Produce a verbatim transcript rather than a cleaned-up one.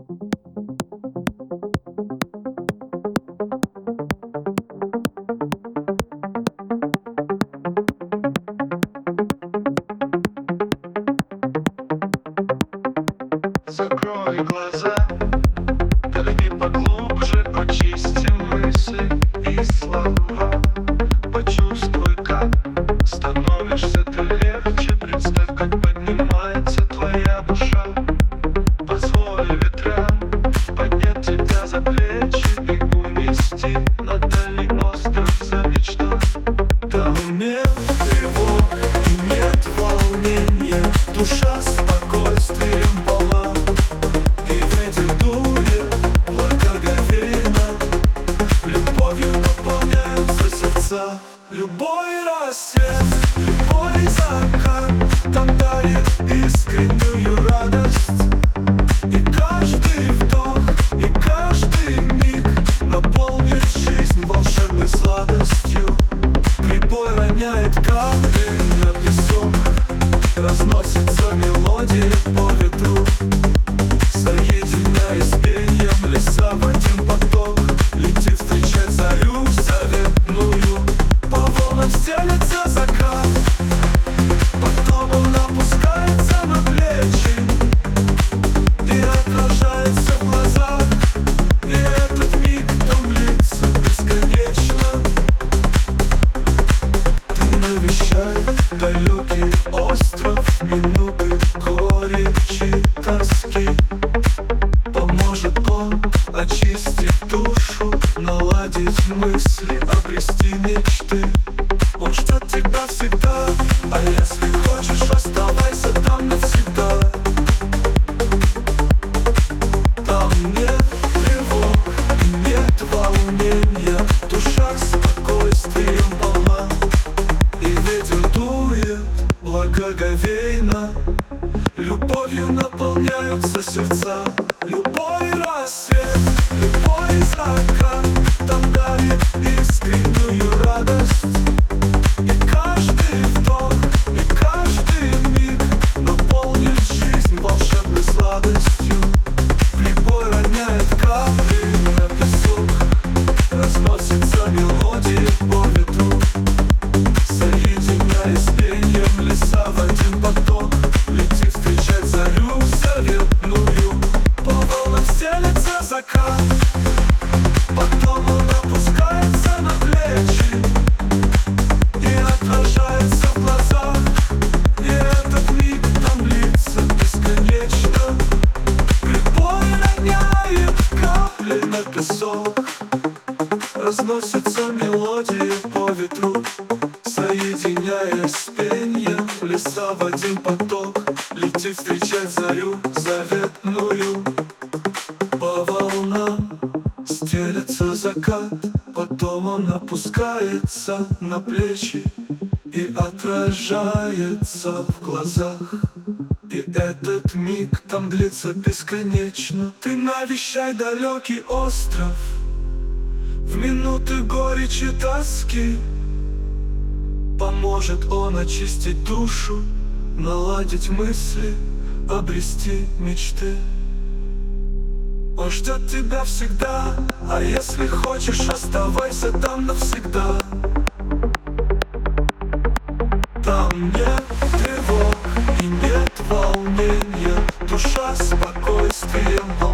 Закрой глаза, вдохни поглубже, очисти мысли и слова. Почувствуй, как становишься ты легче. Представь, как поднимается твоя душа. Позволь ветрам поднять тебя за плечи и унести на дальний остров за мечтой. Там нет тревог и нет волнения, душа спокойствием полна. И ветер дует благоговейно, любовью наполняются сердца. Любой рассвет, любой закат там дарит искреннюю радость. И каждый вдох, и каждый миг наполнит жизнь волшебной сладостью. Прибой роняет капли на песок, разносится мелодия по ветру. Соединяясь пением леса в один поток, лети встречать зарю заветную. По волнам стелется закат, потом он опускается на плечи и отражается в глазах. И этот миг там длится бесконечно. Ты навещай далекий остров, минуты горечи, тоски. Поможет он очистить душу, наладить мысли, обрести мечты. Он ждет тебя всегда, а если хочешь, оставайся там навсегда. Там нет тревог и нет волнения, душа спокойствием полна. И ветер дует благоговейно, любовью наполняются сердца. Любой рассвет, любой закат там дарит искреннюю радость. И каждый вдох, и каждый миг наполнит жизнь волшебной сладостью. Прибой роняет капли на песок, разносится мелодия по ветру. Соединяясь пением леса в один поток, лети встречать зарю заветную. По волнам стелется закат, потом он опускается на плечи и отражается в глазах. И этот миг там длится бесконечно. Прибой роняет капли на песок, разносится мелодия по ветру. Соединяясь с пением леса в один поток, лети встречать зарю заветную. По волнам стелется закат, потом он опускается на плечи и отражается в глазах. И этот миг там длится бесконечно. Ты навещай далекий остров в минуты горечи, тоски. Поможет он очистить душу, наладить мысли, обрести мечты. Он ждет тебя всегда, а если хочешь, оставайся там навсегда. Там нет тревог и нет волнения, душа спокойствием полна.